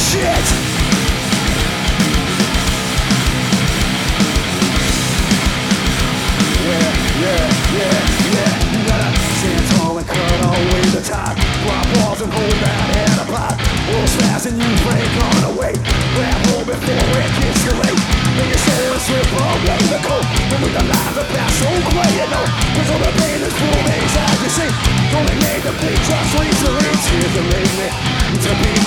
shit. Yeah. You gotta stand tall and cut away the top. Drop walls and hold that head apart. Wolves fast and you break on away. Grab hold before it gets too late. Then you sail and slip away the cold. Remove the lives that pass so quick, you know. Cause all the pain is booming as you see. Only made the bleed just leads to reach. Here's the limit to be